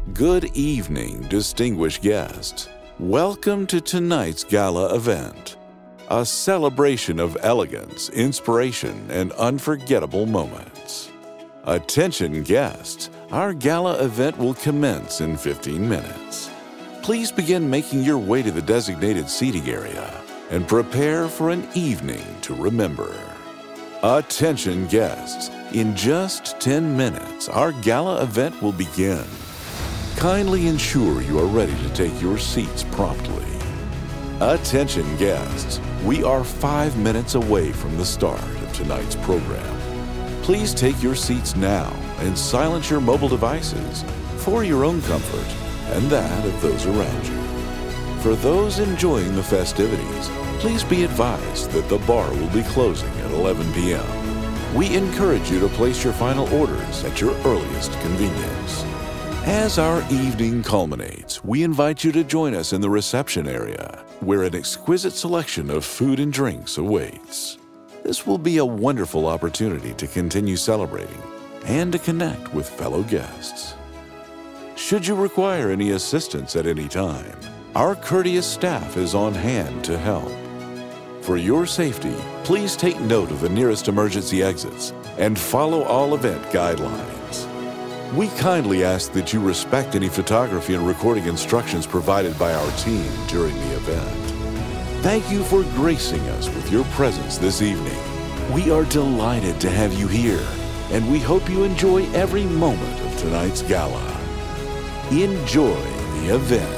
Good evening, distinguished guests. Welcome to tonight's gala event, a celebration of elegance, inspiration, and unforgettable moments. Attention guests, our gala event will commence in 15 minutes. Please begin making your way to the designated seating area and prepare for an evening to remember. Attention guests, in just 10 minutes, our gala event will begin. Kindly ensure you are ready to take your seats promptly. Attention guests, we are 5 minutes away from the start of tonight's program. Please take your seats now and silence your mobile devices for your own comfort and that of those around you. For those enjoying the festivities, please be advised that the bar will be closing at 11 p.m. We encourage you to place your final orders at your earliest convenience. As our evening culminates, we invite you to join us in the reception area, where an exquisite selection of food and drinks awaits. This will be a wonderful opportunity to continue celebrating and to connect with fellow guests. Should you require any assistance at any time, our courteous staff is on hand to help. For your safety, please take note of the nearest emergency exits and follow all event guidelines. We kindly ask that you respect any photography and recording instructions provided by our team during the event. Thank you for gracing us with your presence this evening. We are delighted to have you here, and we hope you enjoy every moment of tonight's gala. Enjoy the event.